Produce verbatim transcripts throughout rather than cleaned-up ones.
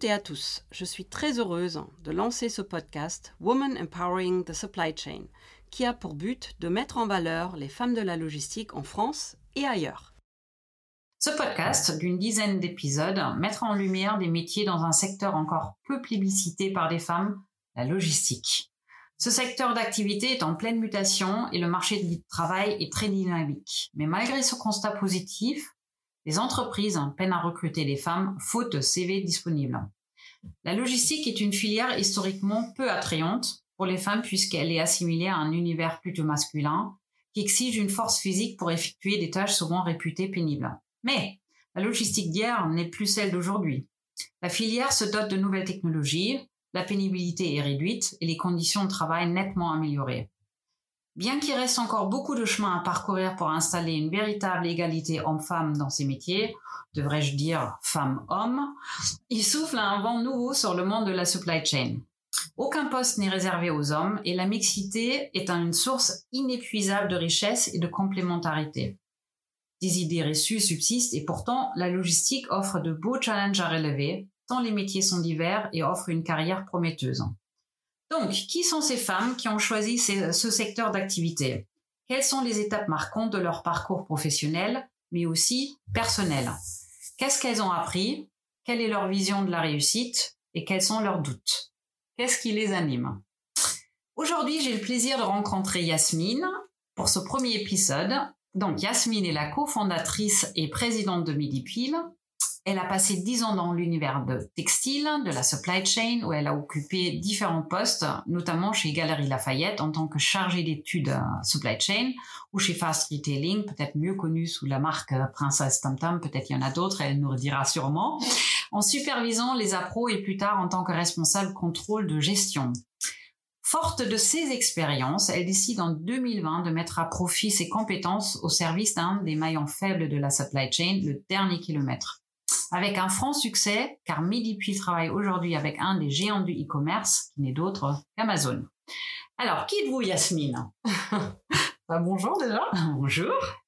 toutes et à tous, je suis très heureuse de lancer ce podcast Women Empowering the Supply Chain, qui a pour but de mettre en valeur les femmes de la logistique en France et ailleurs. Ce podcast, d'une dizaine d'épisodes, mettra en lumière des métiers dans un secteur encore peu plébiscité par les femmes, la logistique. Ce secteur d'activité est en pleine mutation et le marché du travail est très dynamique. Mais malgré ce constat positif, les entreprises peinent à recruter les femmes faute de C V disponibles. La logistique est une filière historiquement peu attrayante pour les femmes puisqu'elle est assimilée à un univers plutôt masculin qui exige une force physique pour effectuer des tâches souvent réputées pénibles. Mais la logistique d'hier n'est plus celle d'aujourd'hui. La filière se dote de nouvelles technologies, la pénibilité est réduite et les conditions de travail nettement améliorées. Bien qu'il reste encore beaucoup de chemin à parcourir pour installer une véritable égalité homme-femme dans ces métiers, devrais-je dire femme-homme, il souffle un vent nouveau sur le monde de la supply chain. Aucun poste n'est réservé aux hommes et la mixité est une source inépuisable de richesse et de complémentarité. Des idées reçues subsistent et pourtant la logistique offre de beaux challenges à relever, tant les métiers sont divers et offrent une carrière prometteuse. Donc, qui sont ces femmes qui ont choisi ce secteur d'activité? Quelles sont les étapes marquantes de leur parcours professionnel, mais aussi personnel? Qu'est-ce qu'elles ont appris? Quelle est leur vision de la réussite? Et quels sont leurs doutes? Qu'est-ce qui les anime? Aujourd'hui, j'ai le plaisir de rencontrer Yasmine pour ce premier épisode. Donc, Yasmine est la cofondatrice et présidente de Midipil. Elle a passé dix ans dans l'univers de textile, de la supply chain, où elle a occupé différents postes, notamment chez Galeries Lafayette en tant que chargée d'études euh, supply chain, ou chez Fast Retailing, peut-être mieux connue sous la marque euh, Princesse Tam Tam, peut-être il y en a d'autres, elle nous le dira sûrement, en supervisant les appros et plus tard en tant que responsable contrôle de gestion. Forte de ces expériences, elle décide en deux mille vingt de mettre à profit ses compétences au service d'un des maillons faibles de la supply chain, le dernier kilomètre. Avec un franc succès, car Midipil travaille aujourd'hui avec un des géants du e-commerce, qui n'est d'autre qu'Amazon. Alors, qui êtes-vous, Yasmine? Bah, bonjour déjà. Bonjour.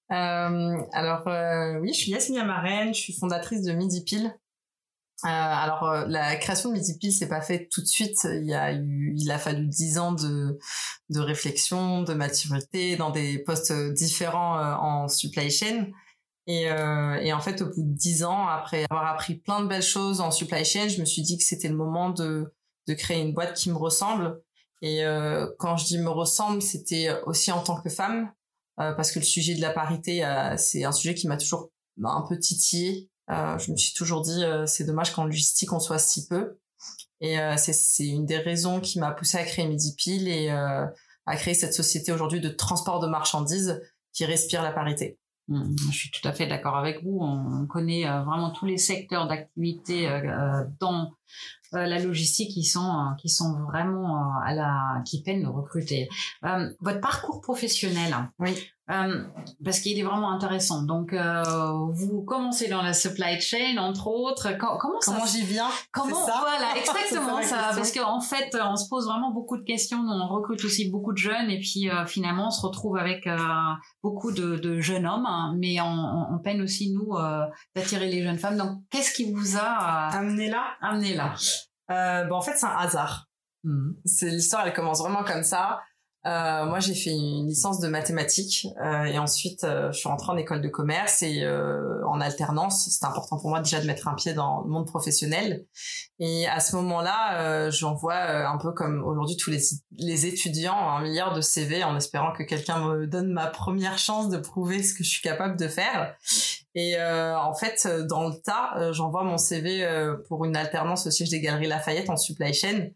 Euh, alors, euh, oui, je suis Yasmine Amarenne, je suis fondatrice de Midipil. Euh, alors, euh, la création de Midipil s'est pas faite tout de suite. Il y a eu, il a fallu dix ans de, de réflexion, de maturité, dans des postes différents euh, en supply chain. Et, euh, et en fait, au bout de dix ans, après avoir appris plein de belles choses en supply chain, je me suis dit que c'était le moment de, de créer une boîte qui me ressemble. Et euh, quand je dis me ressemble, c'était aussi en tant que femme, euh, parce que le sujet de la parité, euh, c'est un sujet qui m'a toujours bah, un peu titillée. Euh, je me suis toujours dit, euh, c'est dommage qu'en logistique, on soit si peu. Et euh, c'est, c'est une des raisons qui m'a poussée à créer Midipil et euh, à créer cette société aujourd'hui de transport de marchandises qui respire la parité. Je suis tout à fait d'accord avec vous. On connaît euh, vraiment tous les secteurs d'activité euh, dans euh, la logistique qui sont euh, qui sont vraiment euh, à la qui peinent de recruter. Euh, votre parcours professionnel, oui, euh, parce qu'il est vraiment intéressant. Donc, euh, vous commencez dans la supply chain, entre autres. Comment, comment, comment ça, j'y viens? Comment ça voilà, exactement ça. ça Parce qu'en fait, on se pose vraiment beaucoup de questions. On recrute aussi beaucoup de jeunes et puis euh, finalement, on se retrouve avec euh, beaucoup de, de jeunes hommes, hein, mais on, on peine aussi nous euh, d'attirer les jeunes femmes. Donc, qu'est-ce qui vous a euh, amené là? Amené là. Euh, bah en fait, c'est un hasard. Mmh. C'est l'histoire, elle commence vraiment comme ça. Euh, moi, j'ai fait une licence de mathématiques euh, et ensuite, euh, je suis rentrée en école de commerce et euh, en alternance. C'était important pour moi déjà de mettre un pied dans le monde professionnel. Et à ce moment-là, euh, j'envoie euh, un peu comme aujourd'hui tous les, les étudiants un milliard de C V en espérant que quelqu'un me donne ma première chance de prouver ce que je suis capable de faire. Et euh, en fait, dans le tas, euh, j'envoie mon C V euh, pour une alternance au siège des Galeries Lafayette en supply chain.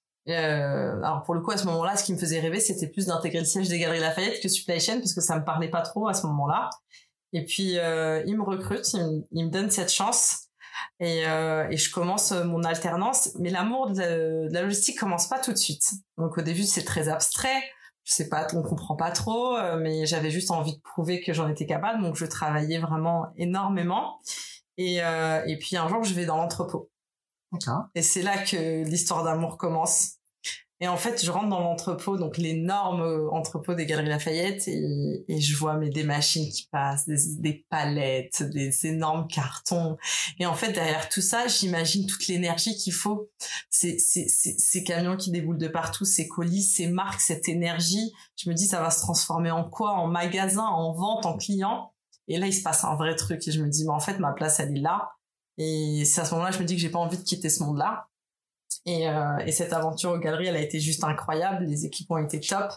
Euh, alors pour le coup à ce moment-là, ce qui me faisait rêver, c'était plus d'intégrer le siège des Galeries Lafayette que supply chain parce que ça me parlait pas trop à ce moment-là. Et puis euh, il me recrute, il me, il me donne cette chance et, euh, et je commence mon alternance. Mais l'amour de la, de la logistique commence pas tout de suite. Donc au début c'est très abstrait, je sais pas, on comprend pas trop, mais j'avais juste envie de prouver que j'en étais capable. Donc je travaillais vraiment énormément. Et, euh, et puis un jour je vais dans l'entrepôt. D'accord. Et c'est là que l'histoire d'amour commence. Et en fait, je rentre dans l'entrepôt, donc l'énorme entrepôt des Galeries Lafayette, et, et je vois mais des machines qui passent, des, des palettes, des énormes cartons. Et en fait, derrière tout ça, j'imagine toute l'énergie qu'il faut. Ces, ces, ces, ces camions qui déboulent de partout, ces colis, ces marques, cette énergie. Je me dis, ça va se transformer en quoi? En magasin, en vente, en client. Et là, il se passe un vrai truc. Et je me dis, mais en fait, ma place, elle est là. Et c'est à ce moment-là, je me dis que j'ai pas envie de quitter ce monde-là. Et, euh, et cette aventure aux galeries, elle a été juste incroyable. Les équipes ont été top.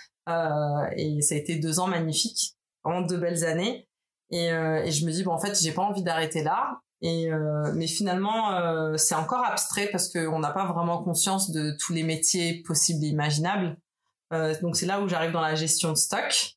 Euh, et ça a été deux ans magnifiques. Vraiment deux belles années. Et, euh, et je me dis, bon, en fait, j'ai pas envie d'arrêter là. Et, euh, mais finalement, euh, c'est encore abstrait parce qu'on n'a pas vraiment conscience de tous les métiers possibles et imaginables. Euh, donc, c'est là où j'arrive dans la gestion de stock.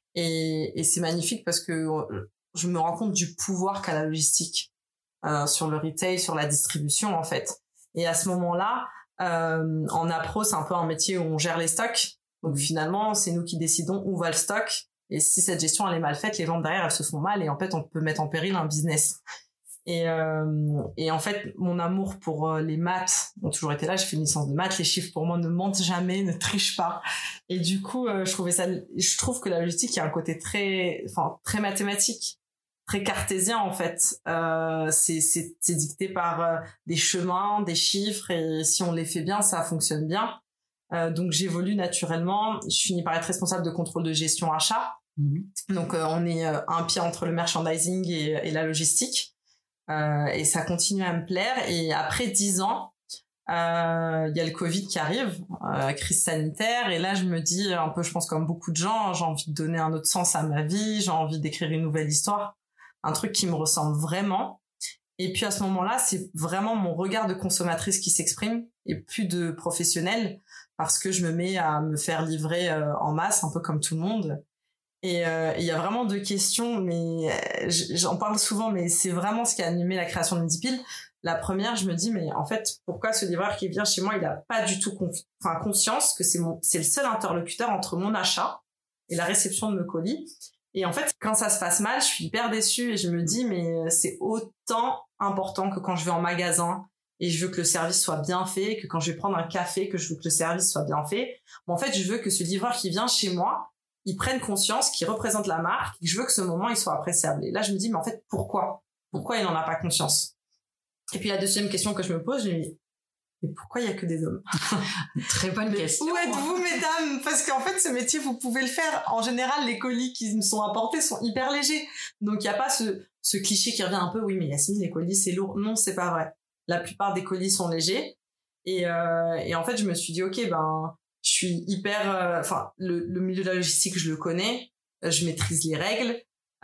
Et, et c'est magnifique parce que je me rends compte du pouvoir qu'a la logistique euh, sur le retail, sur la distribution, en fait. Et à ce moment-là, euh, en appro, c'est un peu un métier où on gère les stocks. Donc finalement, c'est nous qui décidons où va le stock. Et si cette gestion elle est mal faite, les ventes derrière elles se font mal et en fait on peut mettre en péril un business. Et, euh, et en fait, mon amour pour les maths ont toujours été là. J'ai fait une licence de maths. Les chiffres pour moi ne mentent jamais, ne trichent pas. Et du coup, euh, je trouvais ça. Je trouve que la logistique il y a un côté très, enfin très mathématique. Très cartésien en fait, euh, c'est, c'est, c'est dicté par euh, des chemins, des chiffres et si on les fait bien, ça fonctionne bien. Euh, donc j'évolue naturellement, je finis par être responsable de contrôle de gestion achat. Mmh. Donc euh, on est euh, un pied entre le merchandising et, et la logistique euh, et ça continue à me plaire. Et après dix ans, il euh, y a le Covid qui arrive, euh, crise sanitaire et là je me dis un peu, je pense comme beaucoup de gens, j'ai envie de donner un autre sens à ma vie, j'ai envie d'écrire une nouvelle histoire. Un truc qui me ressemble vraiment. Et puis à ce moment-là, c'est vraiment mon regard de consommatrice qui s'exprime et plus de professionnel parce que je me mets à me faire livrer euh, en masse, un peu comme tout le monde. Et il euh, y a vraiment deux questions, mais euh, j'en parle souvent, mais c'est vraiment ce qui a animé la création de Midi Pile. La première, je me dis, mais en fait, pourquoi ce livreur qui vient chez moi, il a pas du tout confi- enfin, conscience que c'est mon, c'est le seul interlocuteur entre mon achat et la réception de mes colis. Et en fait, quand ça se passe mal, je suis hyper déçue et je me dis, mais c'est autant important que quand je vais en magasin et je veux que le service soit bien fait, que quand je vais prendre un café, que je veux que le service soit bien fait. Bon, en fait, je veux que ce livreur qui vient chez moi, il prenne conscience, qu'il représente la marque, et que je veux que ce moment, il soit appréciable. Et là, je me dis, mais en fait, pourquoi? Pourquoi il n'en a pas conscience? Et puis la deuxième question que je me pose, je me dis, mais pourquoi il y a que des hommes? Très bonne question. Où êtes-vous, mesdames? Parce qu'en fait, ce métier, vous pouvez le faire. En général, les colis qui me sont apportés sont hyper légers. Donc, il n'y a pas ce, ce cliché qui revient un peu. Oui, mais Yasmine, les colis, c'est lourd. Non, c'est pas vrai. La plupart des colis sont légers. Et, euh, et en fait, je me suis dit, OK, ben, je suis hyper, enfin, euh, le, le milieu de la logistique, je le connais. Je maîtrise les règles.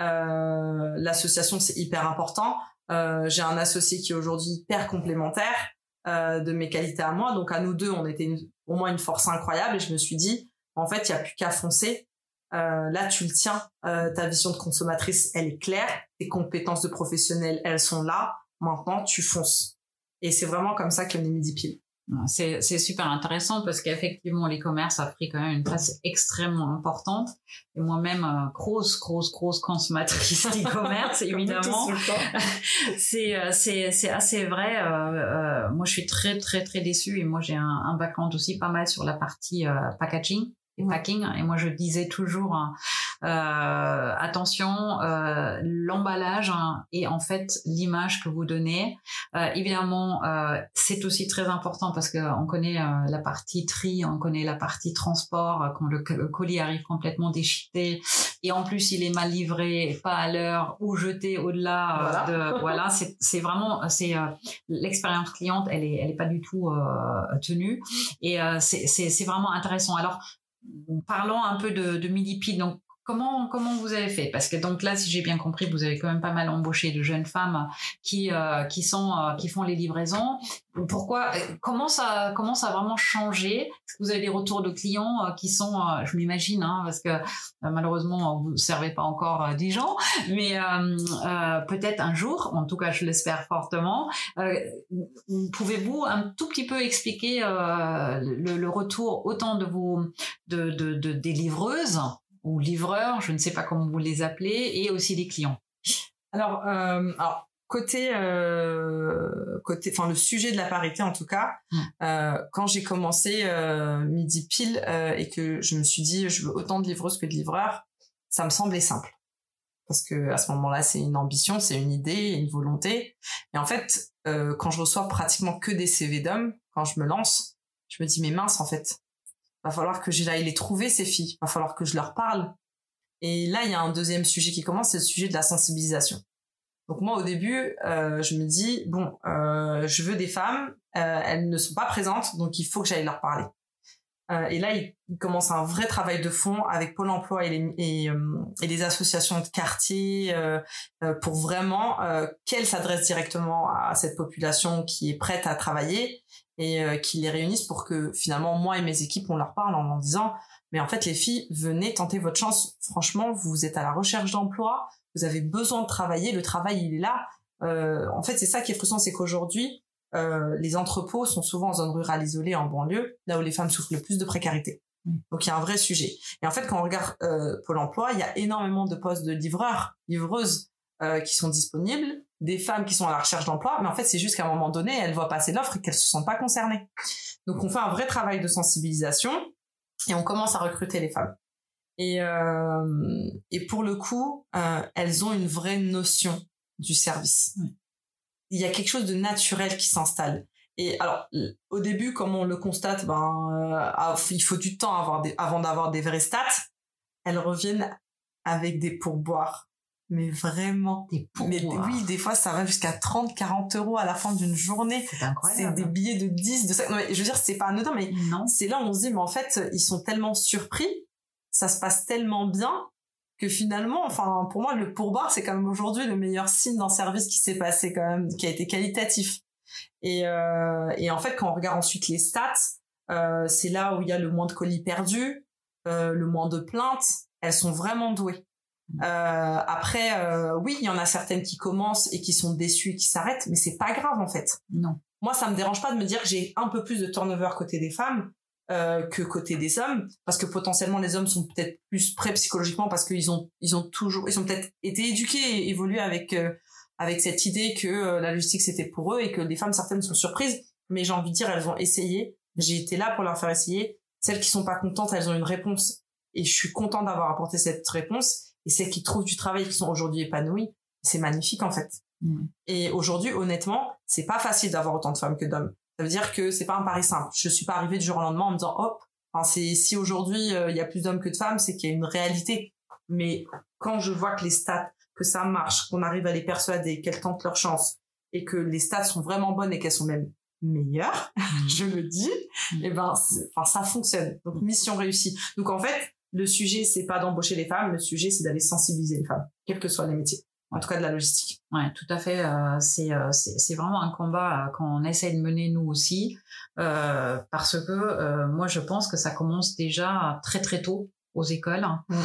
Euh, l'association, c'est hyper important. Euh, j'ai un associé qui est aujourd'hui hyper complémentaire. Euh, de mes qualités à moi, donc à nous deux on était une, au moins une force incroyable et je me suis dit en fait il y a plus qu'à foncer, euh, là tu le tiens, euh, ta vision de consommatrice elle est claire, tes compétences de professionnel elles sont là, maintenant tu fonces et c'est vraiment comme ça qu'est né Midi Pile. C'est, c'est super intéressant parce qu'effectivement, l'e-commerce a pris quand même une place extrêmement importante. Et moi-même, euh, grosse, grosse, grosse consommatrice d'e-commerce, évidemment. c'est, c'est, c'est assez vrai. Euh, euh, moi, je suis très, très, très déçue. Et moi, j'ai un, un background aussi pas mal sur la partie euh, packaging et packing. Et moi, je disais toujours, euh, attention, euh, l'emballage hein, et en fait l'image que vous donnez. Euh, évidemment, euh, c'est aussi très important parce que on connaît euh, la partie tri, on connaît la partie transport euh, quand le, le colis arrive complètement déchiqueté et en plus il est mal livré, pas à l'heure ou jeté au-delà. Euh, voilà. De, voilà, c'est, c'est vraiment, c'est euh, l'expérience cliente, elle est, elle est pas du tout euh, tenue et euh, c'est, c'est, c'est vraiment intéressant. Alors parlons un peu de, de Midi Pile. Donc, comment comment vous avez fait? Parce que donc là, si j'ai bien compris, vous avez quand même pas mal embauché de jeunes femmes qui euh, qui sont euh, qui font les livraisons. Pourquoi? Comment ça comment ça a vraiment changé? Est-ce que vous avez des retours de clients euh, qui sont, euh, je m'imagine, hein, parce que euh, malheureusement vous servez pas encore euh, des gens, mais euh, euh, peut-être un jour, en tout cas, je l'espère fortement. Euh, pouvez-vous un tout petit peu expliquer euh, le, le retour autant de vos de, de, de des livreuses ou livreurs, je ne sais pas comment vous les appelez, et aussi des clients? Alors, euh, alors côté, euh, côté, enfin le sujet de la parité en tout cas, mmh. euh, quand j'ai commencé euh, midi pile euh, et que je me suis dit je veux autant de livreuses que de livreurs, ça me semblait simple. Parce que à ce moment-là, c'est une ambition, c'est une idée, une volonté. Et en fait, euh, quand je reçois pratiquement que des C V d'hommes, quand je me lance, je me dis mais mince en fait, va falloir que j'aille les trouver ces filles, va falloir que je leur parle. Et là, il y a un deuxième sujet qui commence, c'est le sujet de la sensibilisation. Donc moi, au début, euh, je me dis bon, euh, je veux des femmes, euh, elles ne sont pas présentes, donc il faut que j'aille leur parler. Euh, et là, il, il commence un vrai travail de fond avec Pôle Emploi et les, et, euh, et les associations de quartier euh, euh, pour vraiment euh, qu'elles s'adressent directement à cette population qui est prête à travailler et euh, qui les réunissent pour que finalement moi et mes équipes on leur parle en leur disant mais en fait les filles, venez tenter votre chance. Franchement, vous êtes à la recherche d'emploi, vous avez besoin de travailler, le travail il est là. Euh, en fait, c'est ça qui est frustrant, c'est qu'aujourd'hui Euh, les entrepôts sont souvent en zone rurale isolée, en banlieue, là où les femmes souffrent le plus de précarité. Mmh. Donc il y a un vrai sujet. Et en fait, quand on regarde euh, Pôle Emploi, il y a énormément de postes de livreurs, livreuses euh, qui sont disponibles, des femmes qui sont à la recherche d'emploi, mais en fait, c'est juste qu'à un moment donné, elles voient passer l'offre et qu'elles se sentent pas concernées. Donc on fait un vrai travail de sensibilisation et on commence à recruter les femmes. Et, euh, et pour le coup, euh, elles ont une vraie notion du service. Mmh. Il y a quelque chose de naturel qui s'installe. Et alors, au début, comme on le constate, ben, euh, il faut du temps avant, des, avant d'avoir des vrais stats. Elles reviennent avec des pourboires. Mais vraiment. Des pourboires. Mais oui, des fois, ça va jusqu'à trente, quarante euros à la fin d'une journée. C'est incroyable. C'est des billets de dix, de cinq. Non, mais je veux dire, c'est pas anodin, mais non. C'est là où on se dit, mais en fait, ils sont tellement surpris. Ça se passe tellement bien. Que finalement, enfin, pour moi, le pourboire, c'est quand même aujourd'hui le meilleur signe d'un service qui s'est passé quand même, qui a été qualitatif. Et, euh, et en fait, quand on regarde ensuite les stats, euh, c'est là où il y a le moins de colis perdus, euh, le moins de plaintes. Elles sont vraiment douées. Euh, après, euh, oui, il y en a certaines qui commencent et qui sont déçues et qui s'arrêtent, mais c'est pas grave en fait. Non. Moi, ça me dérange pas de me dire que j'ai un peu plus de turnover côté des femmes. Euh, que côté des hommes, parce que potentiellement les hommes sont peut-être plus prêts psychologiquement parce qu'ils ont ils ont toujours ils ont peut-être été éduqués et évolués avec euh, avec cette idée que euh, la logistique c'était pour eux et que les femmes certaines sont surprises, mais j'ai envie de dire elles ont essayé, j'ai été là pour leur faire essayer. Celles qui sont pas contentes, elles ont une réponse et je suis contente d'avoir apporté cette réponse, et celles qui trouvent du travail qui sont aujourd'hui épanouies, c'est magnifique en fait. Mmh. Et aujourd'hui, honnêtement, c'est pas facile d'avoir autant de femmes que d'hommes. Ça veut dire que c'est pas un pari simple. Je suis pas arrivée du jour au lendemain en me disant hop. Enfin, c'est si aujourd'hui il euh, y a plus d'hommes que de femmes, c'est qu'il y a une réalité. Mais quand je vois que les stats, que ça marche, qu'on arrive à les persuader, qu'elles tentent leur chance et que les stats sont vraiment bonnes et qu'elles sont même meilleures, mmh. je le dis, mmh. et ben, enfin ça fonctionne. Donc mission réussie. Donc en fait, le sujet c'est pas d'embaucher les femmes, le sujet c'est d'aller sensibiliser les femmes, quels que soient les métiers. En tout cas de la logistique. Ouais, tout à fait. Euh, c'est, euh, c'est c'est vraiment un combat euh, qu'on essaie de mener nous aussi, euh, parce que euh, moi je pense que ça commence déjà très très tôt aux écoles. Mmh.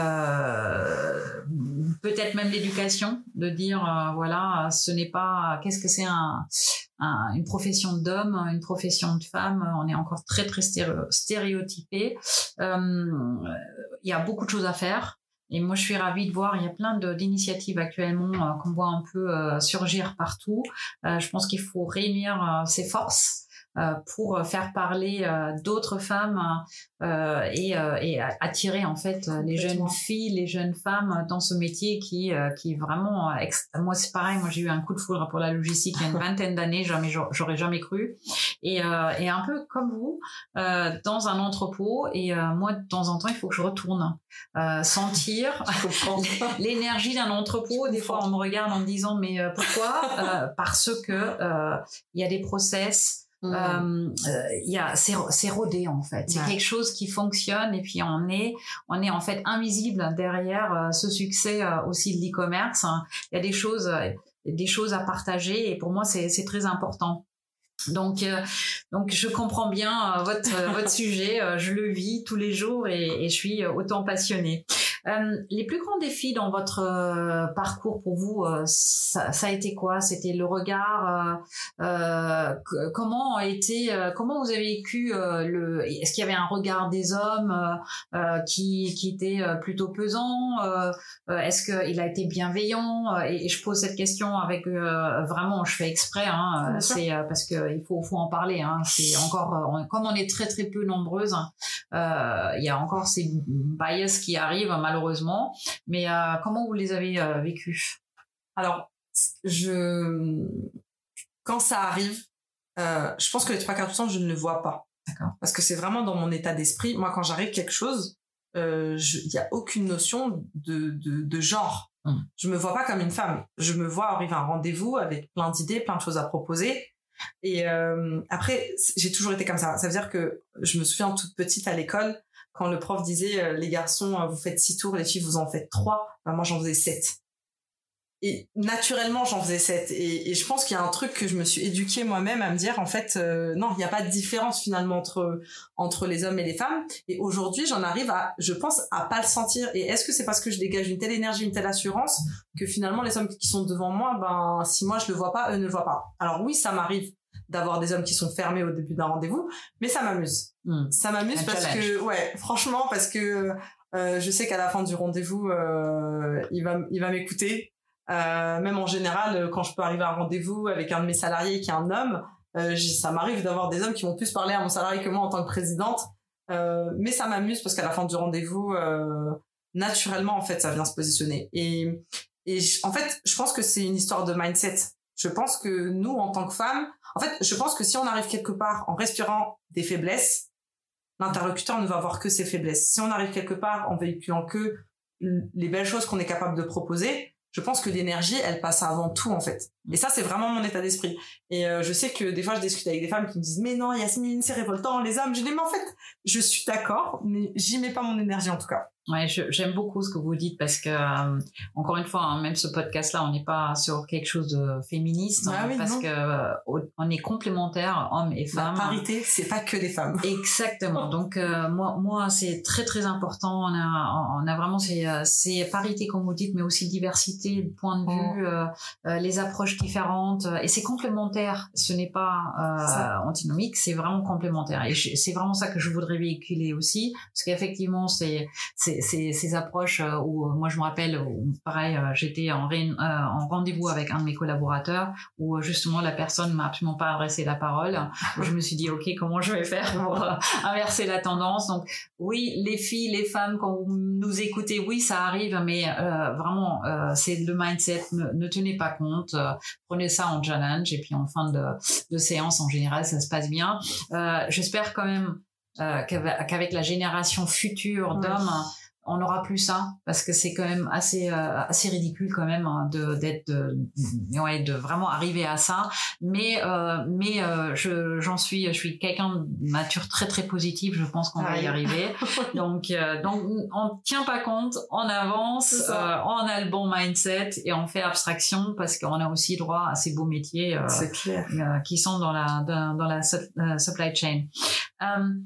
Euh, peut-être même l'éducation, de dire euh, voilà, ce n'est pas qu'est-ce que c'est un, un une profession d'homme, une profession de femme. On est encore très très stéréotypé. Euh, il y a beaucoup de choses à faire. Et moi, je suis ravie de voir, il y a plein de, d'initiatives actuellement euh, qu'on voit un peu euh, surgir partout. Euh, je pense qu'il faut réunir euh, ses forces euh, pour faire parler euh, d'autres femmes euh, et, euh, et attirer en fait les jeunes filles, les jeunes femmes dans ce métier qui, euh, qui vraiment... Ex- moi, c'est pareil, moi j'ai eu un coup de foudre pour la logistique il y a une vingtaine d'années, jamais, j'aurais jamais cru. Et, euh, et un peu comme vous, euh, dans un entrepôt, et euh, moi, de temps en temps, il faut que je retourne euh, sentir l'énergie d'un entrepôt. Des fois, on me regarde en me disant, mais euh, pourquoi euh, Parce que euh, il y a des process, il mmh. euh, y a, c'est, c'est rodé en fait. C'est ouais. quelque chose qui fonctionne, et puis on est, on est en fait invisible derrière euh, ce succès euh, aussi de l'e-commerce. Il y a des choses, euh, des choses à partager, et pour moi, c'est, c'est très important. Donc, euh, donc je comprends bien euh, votre euh, votre sujet. Euh, je le vis tous les jours, et, et je suis autant passionnée. Euh, les plus grands défis dans votre euh, parcours pour vous, euh, ça, ça a été quoi? C'était le regard. Euh, euh, comment a été, euh, comment vous avez vécu euh, le? Est-ce qu'il y avait un regard des hommes euh, euh, qui qui était euh, plutôt pesant? euh, Est-ce qu'il a été bienveillant? Et, et je pose cette question avec euh, vraiment, je fais exprès. Hein, c'est euh, parce que il faut faut en parler. Hein, c'est encore euh, comme on est très très peu nombreuses. Euh, il y a encore ces bias qui arrivent malheureusement, mais euh, comment vous les avez euh, vécus? Alors, je quand ça arrive, euh, je pense que les trois quarts du temps, je ne le vois pas. D'accord. Parce que c'est vraiment dans mon état d'esprit. Moi, quand j'arrive quelque chose, il euh, y a aucune notion de de, de genre. Mmh. Je me vois pas comme une femme. Je me vois arriver à un rendez-vous avec plein d'idées, plein de choses à proposer. Et euh, après, j'ai toujours été comme ça. Ça veut dire que je me souviens toute petite à l'école, quand le prof disait euh, les garçons, euh, vous faites six tours, les filles, vous en faites trois. Ben, moi, j'en faisais sept. Et naturellement, j'en faisais sept. Et, et je pense qu'il y a un truc que je me suis éduquée moi-même à me dire, en fait, euh, non, il n'y a pas de différence finalement entre entre les hommes et les femmes. Et aujourd'hui, j'en arrive à, je pense, à pas le sentir. Et est-ce que c'est parce que je dégage une telle énergie, une telle assurance, que finalement, les hommes qui sont devant moi, ben, si moi je le vois pas, eux ne le voient pas. Alors oui, ça m'arrive d'avoir des hommes qui sont fermés au début d'un rendez-vous, mais ça m'amuse. Mmh. Ça m'amuse un parce challenge. que, ouais, franchement, parce que euh, je sais qu'à la fin du rendez-vous, euh, il va, il va m'écouter. Euh, même en général, quand je peux arriver à un rendez-vous avec un de mes salariés qui est un homme, euh, ça m'arrive d'avoir des hommes qui vont plus parler à mon salarié que moi en tant que présidente. Euh, mais ça m'amuse parce qu'à la fin du rendez-vous, euh, naturellement, en fait, ça vient se positionner. Et, et je, en fait, je pense que c'est une histoire de mindset. Je pense que nous, en tant que femmes, en fait, je pense que si on arrive quelque part en respirant des faiblesses, l'interlocuteur ne va voir que ses faiblesses. Si on arrive quelque part en véhiculant que les belles choses qu'on est capable de proposer, je pense que l'énergie, elle passe avant tout, en fait. Et ça, c'est vraiment mon état d'esprit. Et euh, je sais que des fois, je discute avec des femmes qui me disent « Mais non, Yasmine, c'est révoltant, les hommes. » Je dis « Mais en fait, je suis d'accord, mais j'y mets pas mon énergie, en tout cas. » Ouais, je, j'aime beaucoup ce que vous dites parce que, euh, encore une fois, hein, même ce podcast-là, on n'est pas sur quelque chose de féministe, ah hein, oui, parce non. que euh, on est complémentaires, hommes et femmes. La parité, c'est pas que les femmes. Exactement. Donc euh, moi, moi, c'est très très important. On a, on a vraiment ces, ces parités comme vous dites, mais aussi diversité de point de vue, oh. euh, les approches différentes, et c'est complémentaire. Ce n'est pas euh, antinomique, c'est vraiment complémentaire. Et je, c'est vraiment ça que je voudrais véhiculer aussi, parce qu'effectivement, c'est, c'est Ces, ces approches où moi je me rappelle où, pareil j'étais en, ré, euh, en rendez-vous avec un de mes collaborateurs où justement la personne m'a absolument pas adressé la parole. Je me suis dit ok, comment je vais faire pour euh, inverser la tendance. Donc oui, les filles, les femmes, quand vous nous écoutez, oui ça arrive, mais euh, vraiment euh, c'est le mindset, ne, ne tenez pas compte, euh, prenez ça en challenge et puis en fin de, de séance en général ça se passe bien. Euh, j'espère quand même euh, qu'avec, qu'avec la génération future d'hommes oui. on n'aura plus ça parce que c'est quand même assez euh, assez ridicule quand même hein, de d'être de, ouais de vraiment arriver à ça mais euh, mais euh, je j'en suis je suis quelqu'un de nature très très positive, je pense qu'on ah, va y arriver. donc euh, donc on tient pas compte, on avance, euh, on a le bon mindset et on fait abstraction parce qu'on a aussi droit à ces beaux métiers euh, c'est clair. Euh, qui sont dans la dans, dans la uh, supply chain. Um,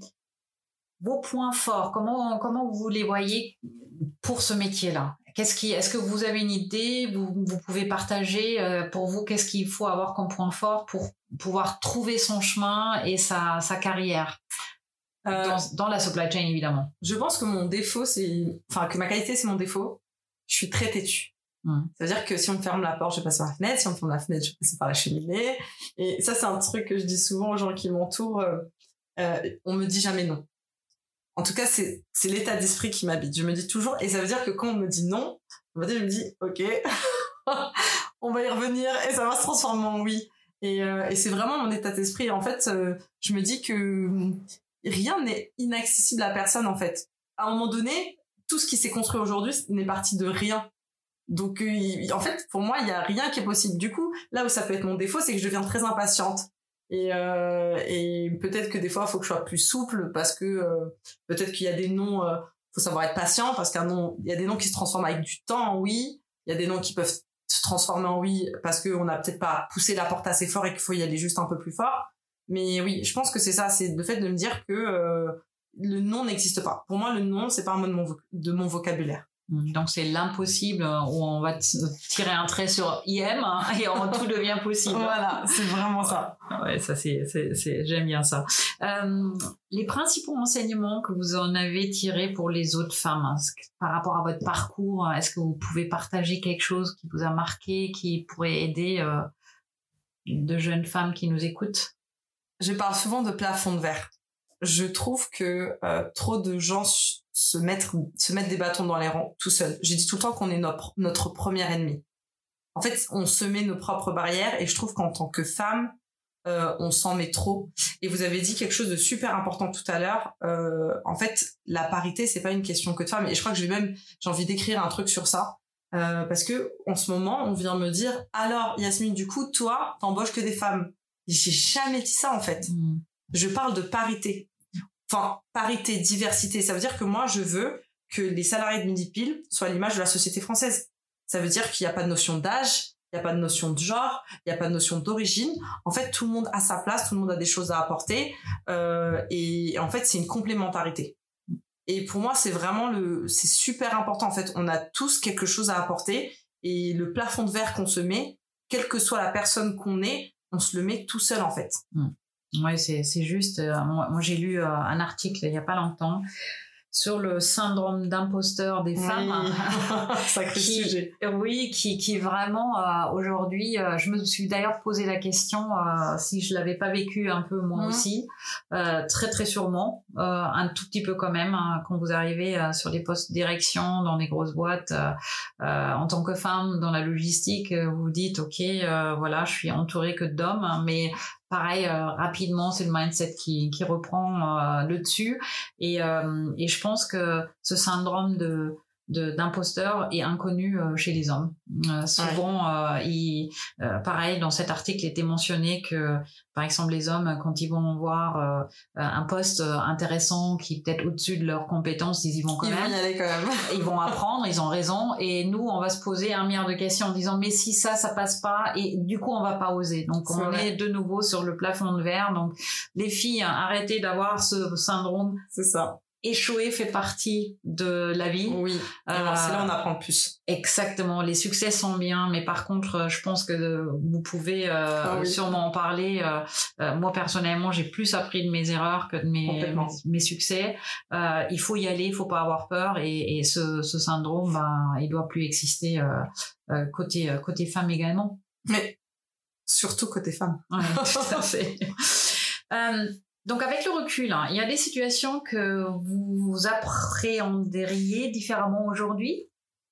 Vos points forts, comment comment vous les voyez pour ce métier-là? Qu'est-ce qui, est-ce que vous avez une idée? Vous, vous pouvez partager euh, pour vous qu'est-ce qu'il faut avoir comme point fort pour pouvoir trouver son chemin et sa sa carrière euh, dans, dans la supply chain évidemment. Je pense que mon défaut c'est, enfin que ma qualité c'est mon défaut. Je suis très têtue. Mmh. Ça veut dire que si on me ferme la porte, je passe par la fenêtre. Si on me ferme la fenêtre, je passe par la cheminée. Et ça c'est un truc que je dis souvent aux gens qui m'entourent. Euh, euh, on me dit jamais non. En tout cas, c'est, c'est l'état d'esprit qui m'habite. Je me dis toujours, et ça veut dire que quand on me dit non, je me dis, ok, on va y revenir et ça va se transformer en oui. Et, euh, et c'est vraiment mon état d'esprit. En fait, euh, je me dis que rien n'est inaccessible à personne, en fait. À un moment donné, tout ce qui s'est construit aujourd'hui n'est parti de rien. Donc, euh, en fait, pour moi, il y a rien qui est possible. Du coup, là où ça peut être mon défaut, c'est que je deviens très impatiente. Et, euh, et peut-être que des fois, il faut que je sois plus souple parce que euh, peut-être qu'il y a des noms, il euh, faut savoir être patient parce qu'un nom, il y a des noms qui se transforment avec du temps en oui. Il y a des noms qui peuvent se transformer en oui parce qu'on n'a peut-être pas poussé la porte assez fort et qu'il faut y aller juste un peu plus fort. Mais oui, je pense que c'est ça, c'est le fait de me dire que euh, le non n'existe pas. Pour moi, le non, c'est pas un mot de mon, vo- de mon vocabulaire. Donc c'est l'impossible où on va tirer un trait sur I M hein, et on, tout devient possible. Voilà, c'est vraiment ça. Ouais, ça c'est, c'est, c'est j'aime bien ça. Euh, les principaux enseignements que vous en avez tirés pour les autres femmes hein, par rapport à votre parcours, est-ce que vous pouvez partager quelque chose qui vous a marqué, qui pourrait aider euh, de jeunes femmes qui nous écoutent? Je parle souvent de plafond de verre. Je trouve que euh, trop de gens se mettre se mettre des bâtons dans les roues tout seul. J'ai dit tout le temps qu'on est notre notre premier ennemi. En fait, on se met nos propres barrières et je trouve qu'en tant que femme, euh, on s'en met trop. Et vous avez dit quelque chose de super important tout à l'heure. Euh, en fait, la parité, c'est pas une question que de femmes. Et je crois que j'ai même j'ai envie d'écrire un truc sur ça euh, parce que en ce moment, on vient me dire alors Yasmine, du coup, toi, t'embauches que des femmes. J'ai jamais dit ça en fait. Mmh. Je parle de parité. Enfin, parité, diversité, ça veut dire que moi, je veux que les salariés de Midi Pile soient l'image de la société française. Ça veut dire qu'il n'y a pas de notion d'âge, il n'y a pas de notion de genre, il n'y a pas de notion d'origine. En fait, tout le monde a sa place, tout le monde a des choses à apporter. Euh, et en fait, c'est une complémentarité. Et pour moi, c'est vraiment le, c'est super important. En fait, on a tous quelque chose à apporter. Et le plafond de verre qu'on se met, quelle que soit la personne qu'on est, on se le met tout seul, en fait. Mmh. Ouais, c'est c'est juste. Euh, moi, moi, j'ai lu euh, un article il y a pas longtemps sur le syndrome d'imposteur des femmes. Oui. Sacré qui, sujet. Oui, qui qui vraiment euh, aujourd'hui. Euh, je me suis d'ailleurs posé la question euh, si je l'avais pas vécu un peu moi mmh. aussi, euh, très très sûrement, euh, un tout petit peu quand même. Hein, quand vous arrivez euh, sur des postes de direction dans des grosses boîtes, euh, euh, en tant que femme dans la logistique, euh, vous vous dites ok, euh, voilà, je suis entourée que d'hommes, hein, mais pareil, euh, rapidement, c'est le mindset qui, qui reprend euh, le dessus. Et, euh, et je pense que ce syndrome de, de, d'imposteur est inconnu euh, chez les hommes. Euh, souvent, ouais. euh, il, euh, pareil, dans cet article, il était mentionné que, par exemple, les hommes, quand ils vont voir euh, un poste intéressant qui est peut-être au-dessus de leurs compétences, ils y vont quand ils même. Ils vont y aller quand même. Ils vont apprendre, ils ont raison. Et nous, on va se poser un milliard de questions en disant, mais si ça, ça passe pas, et du coup, on va pas oser. Donc, c'est on vrai. Est de nouveau sur le plafond de verre. Donc, les filles, hein, arrêtez d'avoir ce syndrome. C'est ça. Échouer fait partie de la vie. Oui. Et euh, c'est là où on apprend le plus. Exactement. Les succès sont bien, mais par contre, je pense que vous pouvez euh, ah oui. sûrement en parler. Euh, euh, moi, personnellement, j'ai plus appris de mes erreurs que de mes, mes, mes succès. Euh, il faut y aller, il faut pas avoir peur. Et, et ce, ce syndrome, ben, il doit plus exister euh, euh, côté côté femme également. Mais surtout côté femme. Oui, tout à fait. euh, Donc avec le recul, hein, il y a des situations que vous appréhenderiez différemment aujourd'hui?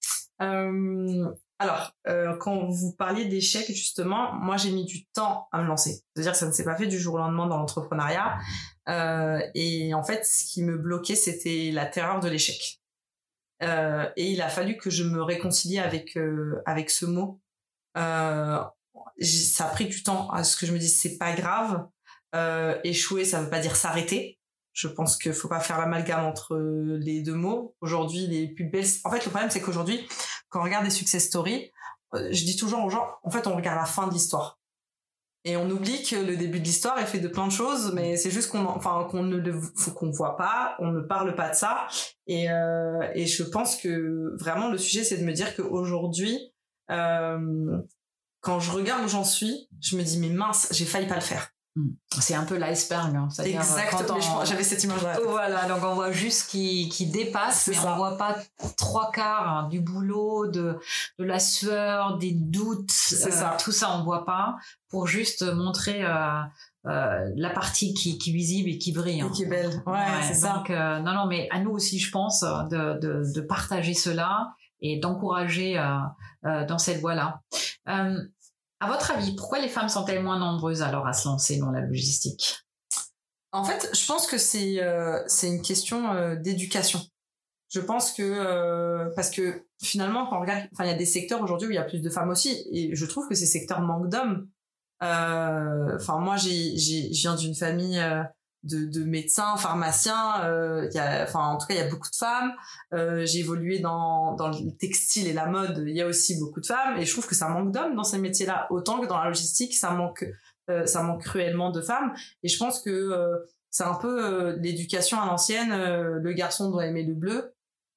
euh, Alors, euh, quand vous parliez d'échecs, justement, moi j'ai mis du temps à me lancer. C'est-à-dire que ça ne s'est pas fait du jour au lendemain dans l'entrepreneuriat. Euh, et en fait, ce qui me bloquait, c'était la terreur de l'échec. Euh, et il a fallu que je me réconcilie avec, euh, avec ce mot. Euh, ça a pris du temps à ce que je me dise, c'est pas grave. Euh, échouer, ça veut pas dire s'arrêter. Je pense qu'il faut pas faire l'amalgame entre les deux mots. Aujourd'hui, les plus belles... En fait, le problème, c'est qu'aujourd'hui, quand on regarde des success stories, euh, je dis toujours aux gens, en fait, on regarde la fin de l'histoire. Et on oublie que le début de l'histoire est fait de plein de choses, mais c'est juste qu'on, enfin, qu'on ne le, faut qu'on voit pas, on ne parle pas de ça. Et, euh, et je pense que vraiment, le sujet, c'est de me dire qu'aujourd'hui, euh, quand je regarde où j'en suis, je me dis, mais mince, j'ai failli pas le faire. C'est un peu l'iceberg, hein. Exactement. On... J'avais cette image-là. Voilà, donc on voit juste qui qui dépasse, mais ça. On voit pas trois quarts hein, du boulot, de de la sueur, des doutes, c'est euh, ça. Tout ça on voit pas pour juste montrer euh, euh, la partie qui qui est visible et qui brille. Hein. Et qui est belle. Ouais, ouais c'est donc, ça. Euh, non non, mais à nous aussi, je pense de de de partager cela et d'encourager euh, euh, dans cette voie-là. Euh, À votre avis, pourquoi les femmes sont-elles moins nombreuses alors à se lancer dans la logistique? En fait, je pense que c'est euh, c'est une question euh, d'éducation. Je pense que euh, parce que finalement, quand on regarde, enfin, il y a des secteurs aujourd'hui où il y a plus de femmes aussi, et je trouve que ces secteurs manquent d'hommes. Enfin, euh, moi, j'ai j'ai je viens d'une famille euh, de, de médecins, pharmaciens. Euh, y a, enfin, en tout cas, il y a beaucoup de femmes. Euh, j'ai évolué dans dans le textile et la mode. Il y a aussi beaucoup de femmes, et je trouve que ça manque d'hommes dans ces métiers-là, autant que dans la logistique, ça manque euh, ça manque cruellement de femmes. Et je pense que euh, c'est un peu euh, l'éducation à l'ancienne. Euh, le garçon doit aimer le bleu.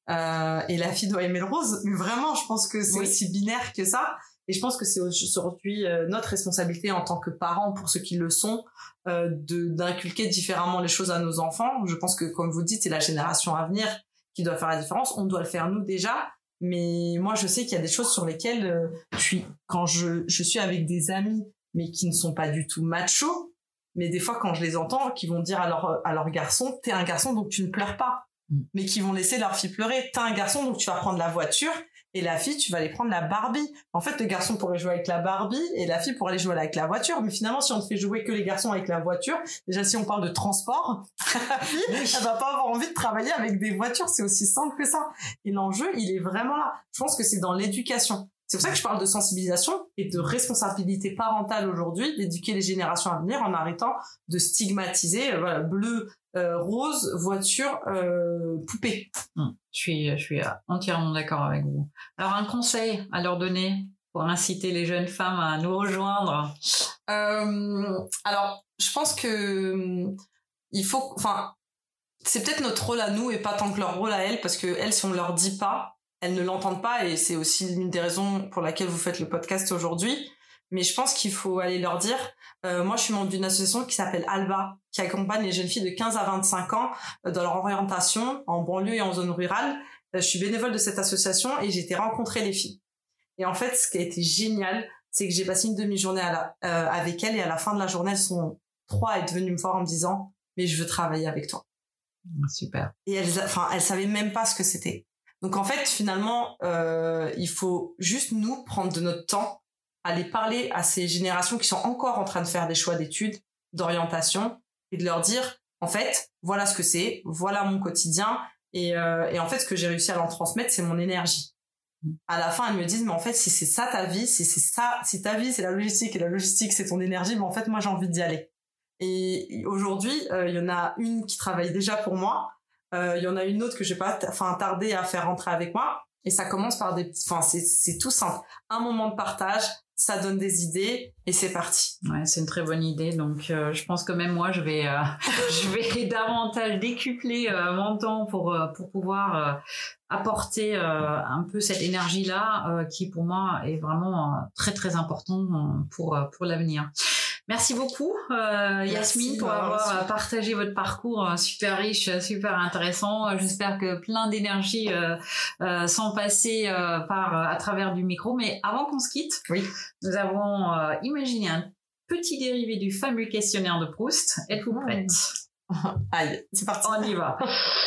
euh, et la fille doit aimer le rose. Mais vraiment, je pense que c'est oui. aussi binaire que ça. Et je pense que c'est aujourd'hui euh, notre responsabilité en tant que parents, pour ceux qui le sont, euh, de d'inculquer différemment les choses à nos enfants. Je pense que, comme vous dites, c'est la génération à venir qui doit faire la différence. On doit le faire nous déjà. Mais moi, je sais qu'il y a des choses sur lesquelles euh, je suis, quand je, je suis avec des amis, mais qui ne sont pas du tout machos, mais des fois, quand je les entends, qui vont dire à leur, à leur garçon, t'es un garçon, donc tu ne pleures pas. Mm. Mais qui vont laisser leur fille pleurer. T'es un garçon, donc tu vas prendre la voiture, et la fille, tu vas aller prendre la Barbie. En fait, le garçon pourrait jouer avec la Barbie, et la fille pourrait aller jouer avec la voiture. Mais finalement, si on ne fait jouer que les garçons avec la voiture, déjà, si on parle de transport, la fille, elle va pas avoir envie de travailler avec des voitures. C'est aussi simple que ça. Et l'enjeu, il est vraiment là. Je pense que c'est dans l'éducation. C'est pour ça que je parle de sensibilisation et de responsabilité parentale aujourd'hui, d'éduquer les générations à venir en arrêtant de stigmatiser, euh, voilà, bleu, euh, rose, voiture, euh, poupée. Mmh. Je suis, je suis entièrement d'accord avec vous. Alors, un conseil à leur donner pour inciter les jeunes femmes à nous rejoindre? Euh, alors, je pense que il faut, enfin, c'est peut-être notre rôle à nous et pas tant que leur rôle à elles, parce que elles, si on leur dit pas, elles ne l'entendent pas, et c'est aussi une des raisons pour laquelle vous faites le podcast aujourd'hui. Mais je pense qu'il faut aller leur dire. Euh, moi, je suis membre d'une association qui s'appelle Alba, qui accompagne les jeunes filles de quinze à vingt-cinq ans dans leur orientation en banlieue et en zone rurale. Euh, je suis bénévole de cette association et j'ai été rencontrer les filles. Et en fait, ce qui a été génial, c'est que j'ai passé une demi-journée à la, euh, avec elles, et à la fin de la journée, elles sont trois à être venues me voir en me disant « Mais je veux travailler avec toi. » Super. Et elles, enfin, elles savaient même pas ce que c'était. Donc en fait, finalement, euh, il faut juste nous prendre de notre temps, aller parler à ces générations qui sont encore en train de faire des choix d'études, d'orientation, et de leur dire, en fait, voilà ce que c'est, voilà mon quotidien, et, euh, et en fait, ce que j'ai réussi à leur transmettre, c'est mon énergie. À la fin, elles me disent, mais en fait, si c'est ça ta vie, si c'est ça, si ta vie c'est la logistique et la logistique c'est ton énergie, mais en fait, moi j'ai envie d'y aller. Et aujourd'hui, il euh, y en a une qui travaille déjà pour moi. Il euh, y en a une autre que j'ai pas enfin tardé à faire rentrer avec moi, et ça commence par des enfin c'est c'est tout simple, un moment de partage, ça donne des idées et c'est parti. Ouais, c'est une très bonne idée. Donc euh, je pense que même moi je vais euh, je vais davantage décupler euh, mon temps pour euh, pour pouvoir euh, apporter euh, un peu cette énergie là euh, qui pour moi est vraiment euh, très très important euh, pour euh, pour l'avenir. Merci beaucoup, euh, Yasmine, Merci, pour avoir merci. partagé votre parcours euh, super riche, super intéressant. J'espère que plein d'énergie euh, euh, sont passées euh, par, euh, à travers du micro. Mais avant qu'on se quitte, oui. nous avons euh, imaginé un petit dérivé du fameux questionnaire de Proust. Êtes-vous mmh. prête? Allez, c'est parti. On y va.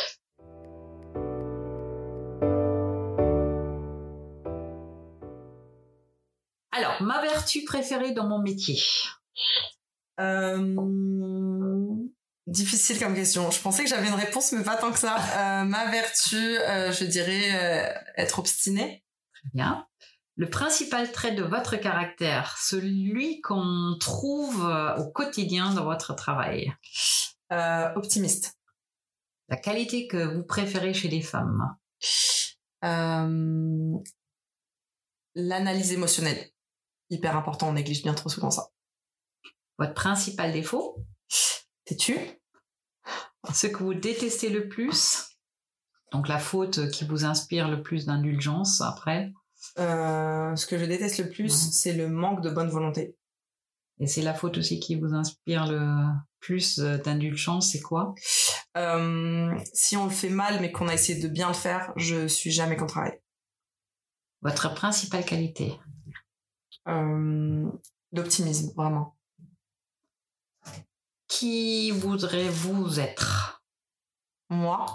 Alors, ma vertu préférée dans mon métier? Euh, difficile comme question. Je pensais que j'avais une réponse, mais pas tant que ça. Euh, ma vertu, euh, je dirais euh, être obstinée. Très bien. Le principal trait de votre caractère, celui qu'on trouve au quotidien dans votre travail? Euh, optimiste. La qualité que vous préférez chez les femmes? Euh, l'analyse émotionnelle. Hyper important, on néglige bien trop souvent ça. Votre principal défaut? Têtu. Ce que vous détestez le plus? Donc la faute qui vous inspire le plus d'indulgence après? Euh, ce que je déteste le plus, mmh. c'est le manque de bonne volonté. Et c'est la faute aussi qui vous inspire le plus d'indulgence, c'est quoi? euh, Si on le fait mal mais qu'on a essayé de bien le faire, je suis jamais contrariée. Votre principale qualité? euh, L'optimisme, vraiment. Qui voudrez-vous être? Moi.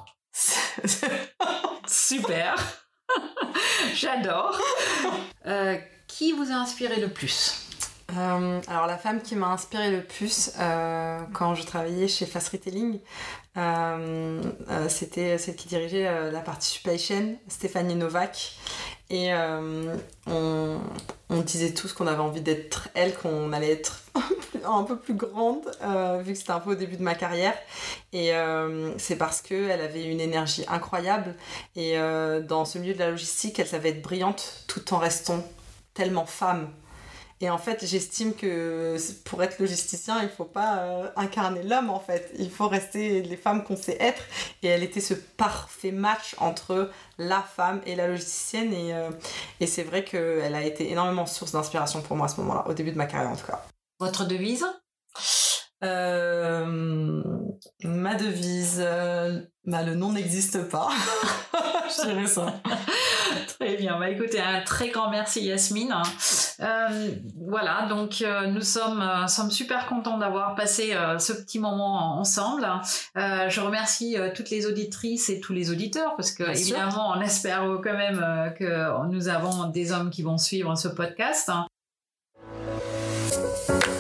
Super. J'adore. Euh, qui vous a inspiré le plus? Euh, alors la femme qui m'a inspirée le plus euh, quand je travaillais chez Fast Retailing, euh, euh, c'était celle qui dirigeait euh, la partie supply chain, Stéphanie Novak. Et euh, on, on disait tous qu'on avait envie d'être elle, qu'on allait être un peu plus grande, euh, vu que c'était un peu au début de ma carrière. Et euh, c'est parce qu'elle avait une énergie incroyable. Et euh, dans ce milieu de la logistique, elle savait être brillante tout en restant tellement femme. Et en fait, j'estime que pour être logisticien, il faut pas euh, incarner l'homme, en fait. Il faut rester les femmes qu'on sait être. Et elle était ce parfait match entre la femme et la logisticienne. Et, euh, et c'est vrai qu'elle a été énormément source d'inspiration pour moi à ce moment-là, au début de ma carrière en tout cas. Votre devise ? Euh, ma devise, euh, bah, le nom n'existe pas. Je dirais ça. Très bien. Bah, écoutez, un très grand merci Yasmine. Euh, voilà, donc euh, nous sommes, euh, sommes super contents d'avoir passé euh, ce petit moment ensemble. Euh, je remercie euh, toutes les auditrices et tous les auditeurs parce que Bien évidemment, sûr. on espère quand même euh, que nous avons des hommes qui vont suivre ce podcast.